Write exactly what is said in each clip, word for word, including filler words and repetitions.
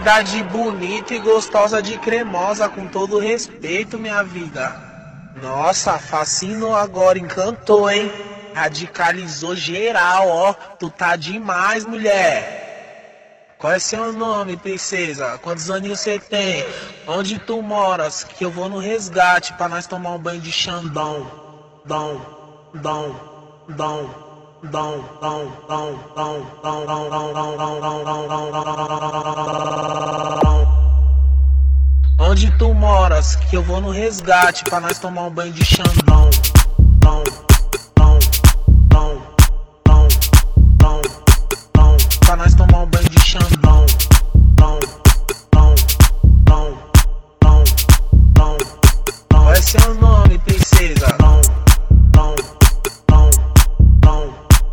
Cidade bonita e gostosa de Cremosa, com todo respeito, minha vida. Nossa, fascinou agora, encantou, hein? Radicalizou geral, ó. Tu tá demais, mulher. Qual é seu nome, princesa? Quantos aninhos você tem? Onde tu moras? Que eu vou no resgate pra nós tomar um banho de Xandão. Dão, dão, dão. Dão, dão, dão, dão, dão, dão, dão, dão, dão, dão, dão, dão, dão. Onde tu moras? Que eu vou no resgate pra nós tomar um banho de Xandão. Dão, dão, dão, dão, dão, dão. Pra nós tomar um banho de Xandão. Dão, dão, dão, dão, dão, dão. Qual é seu nome, princesa? Dão, dão, dão, dão.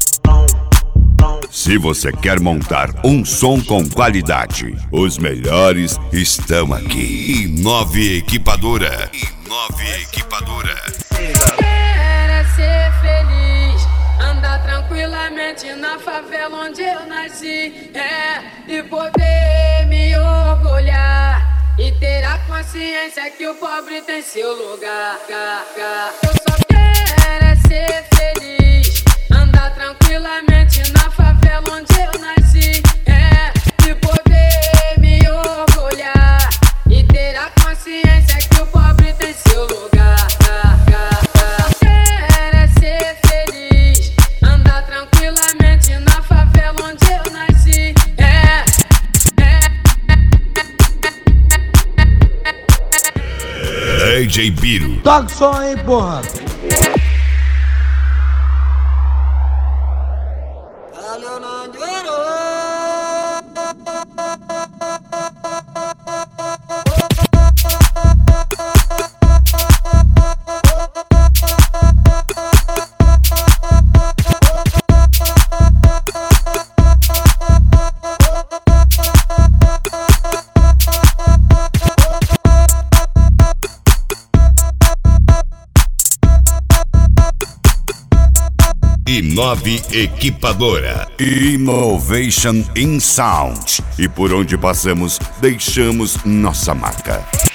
Se você quer montar um som com qualidade, os melhores estão aqui. Inove Equipadora. Inove Equipadora. Quero ser feliz, andar tranquilamente na favela onde eu nasci, é, e poder me orgulhar e ter a consciência que o pobre tem seu lugar. Eu só quero é ser feliz, andar tranquilamente na favela onde eu nasci, é, e poder me orgulhar e ter a consciência que o pobre tem seu lugar. Quero é ser feliz, andar tranquilamente na favela onde eu nasci, é, D J Biro. Toca o som aí, porra. Inove Equipadora. Innovation in Sound. E por onde passamos, deixamos nossa marca.